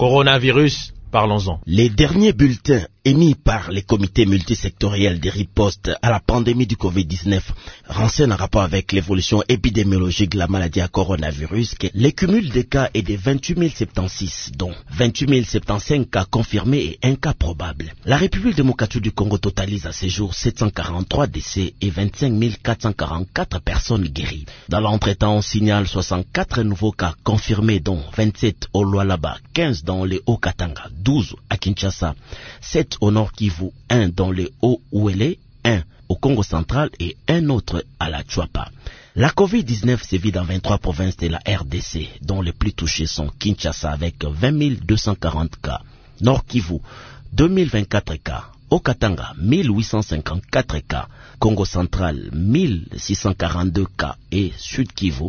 Coronavirus, parlons-en. Les derniers bulletins émis par les comités multisectoriels de riposte à la pandémie du Covid-19 renseignent en rapport avec l'évolution épidémiologique de la maladie à coronavirus que les cumuls des cas est de 28 076, dont 28 075 cas confirmés et un cas probable. La République démocratique du Congo totalise à ce jour 743 décès et 25 444 personnes guéries. Dans l'entretemps, on signale 64 nouveaux cas confirmés, dont 27 au Lualaba, 15 dans les Hauts-Katanga, 12 à Kinshasa, 7 au Nord Kivu, 1 dans les Hauts-Ouélé, 1 au Congo central et un autre à la Tchouapa. La Covid-19 sévit dans 23 provinces de la RDC, dont les plus touchées sont Kinshasa avec 20 240 cas, Nord Kivu 2024 cas, Haut-Katanga 1854 cas, Congo central 1642 cas et Sud Kivu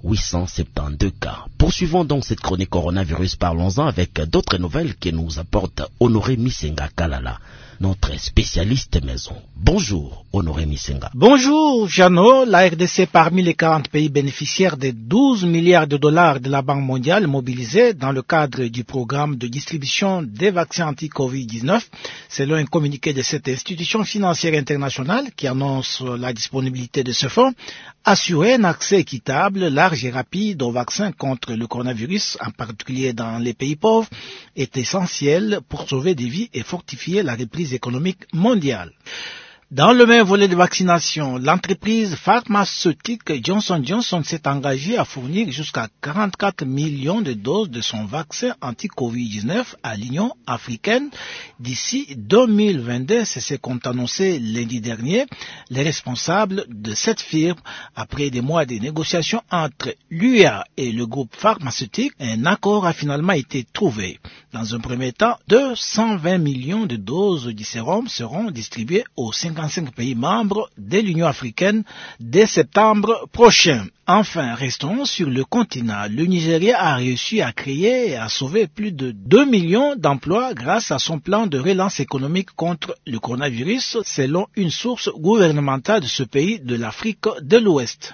872 cas. Poursuivons donc cette chronique coronavirus, parlons-en avec d'autres nouvelles que nous apporte Honoré Misenga Kalala, notre spécialiste maison. Bonjour Honoré Misenga. Bonjour Jeannot. La RDC parmi les 40 pays bénéficiaires des 12 milliards de dollars de la Banque mondiale mobilisés dans le cadre du programme de distribution des vaccins anti-Covid-19, selon un communiqué de cette institution financière internationale qui annonce la disponibilité de ce fonds. Assurer un accès équitable, large et rapide aux vaccins contre le coronavirus, en particulier dans les pays pauvres, est essentiel pour sauver des vies et fortifier la reprise économique mondiale. Dans le même volet de vaccination, l'entreprise pharmaceutique Johnson & Johnson s'est engagée à fournir jusqu'à 44 millions de doses de son vaccin anti-Covid-19 à l'Union africaine d'ici 2022. C'est ce qu'ont annoncé lundi dernier les responsables de cette firme. Après des mois de négociations entre l'UEA et le groupe pharmaceutique, un accord a finalement été trouvé. Dans un premier temps, 220 millions de doses du sérum seront distribuées aux 55 pays membres de l'Union africaine dès septembre prochain. Enfin, restons sur le continent. Le Nigeria a réussi à créer et à sauver plus de 2 millions d'emplois grâce à son plan de relance économique contre le coronavirus, selon une source gouvernementale de ce pays de l'Afrique de l'Ouest.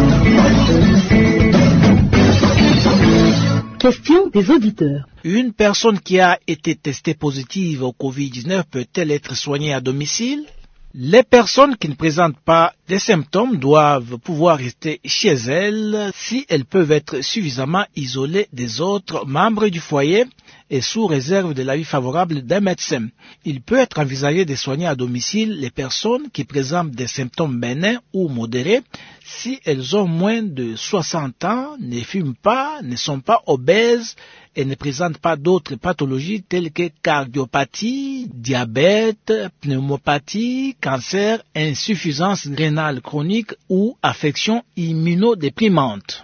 Question des auditeurs. Une personne qui a été testée positive au Covid-19 peut-elle être soignée à domicile? Les personnes qui ne présentent pas des symptômes doivent pouvoir rester chez elles si elles peuvent être suffisamment isolées des autres membres du foyer et sous réserve de l'avis favorable d'un médecin. Il peut être envisagé de soigner à domicile les personnes qui présentent des symptômes bénins ou modérés si elles ont moins de 60 ans, ne fument pas, ne sont pas obèses et ne présentent pas d'autres pathologies telles que cardiopathie, diabète, pneumopathie, cancer, insuffisance rénale chronique ou affection immunodéprimante.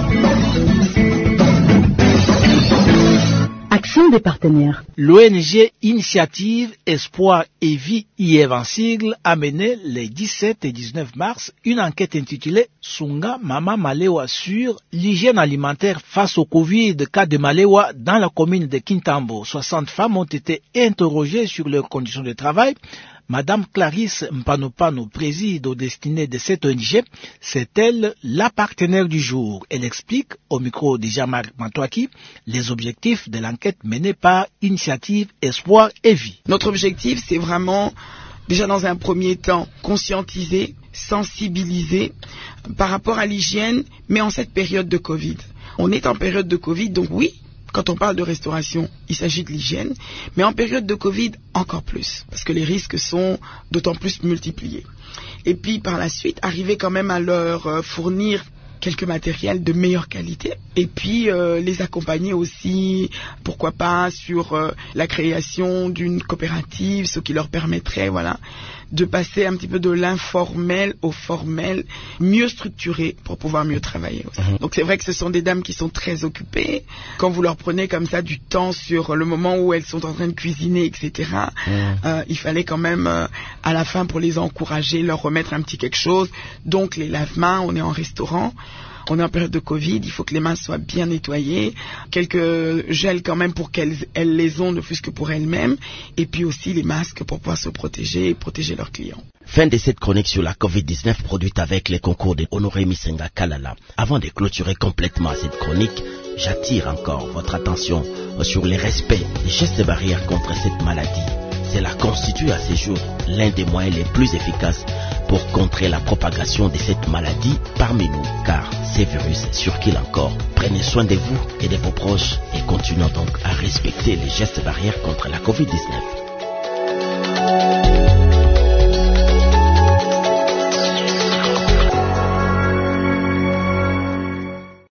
Action des partenaires. L'ONG Initiative Espoir et Vie IEV en sigle a mené les 17 et 19 mars une enquête intitulée Sunga Mama Malewa sur l'hygiène alimentaire face au Covid cas de Malewa dans la commune de Kintambo. 60 femmes ont été interrogées sur leurs conditions de travail. Madame Clarisse Mpanopano préside aux destinées de cette ONG. C'est elle la partenaire du jour. Elle explique au micro de Jean-Marc Mantouaki les objectifs de l'enquête menée par Initiative Espoir et Vie. Notre objectif, c'est vraiment, déjà dans un premier temps, conscientiser, sensibiliser par rapport à l'hygiène, mais en cette période de Covid. On est en période de Covid, donc oui, quand on parle de restauration, il s'agit de l'hygiène, mais en période de Covid, encore plus, parce que les risques sont d'autant plus multipliés. Et puis par la suite, arriver quand même à leur fournir quelques matériels de meilleure qualité, et puis les accompagner aussi, pourquoi pas, sur la création d'une coopérative, ce qui leur permettrait, voilà, de passer un petit peu de l'informel au formel, mieux structuré pour pouvoir mieux travailler aussi. Donc c'est vrai que ce sont des dames qui sont très occupées. Quand vous leur prenez comme ça du temps sur le moment où elles sont en train de cuisiner, etc., il fallait quand même à la fin, pour les encourager, leur remettre un petit quelque chose. Donc les lave-mains, on est en restaurant. On est en période de Covid, il faut que les mains soient bien nettoyées, quelques gels quand même pour qu'elles les ont, ne fût-ce que pour elles-mêmes, et puis aussi les masques pour pouvoir se protéger et protéger leurs clients. Fin de cette chronique sur la Covid-19 produite avec les concours de Honoré Misenga Kalala. Avant de clôturer complètement cette chronique, j'attire encore votre attention sur le respect des gestes barrières contre cette maladie. Cela constitue à ce jour l'un des moyens les plus efficaces pour contrer la propagation de cette maladie parmi nous, car ces virus circulent encore. Prenez soin de vous et de vos proches et continuons donc à respecter les gestes barrières contre la Covid-19.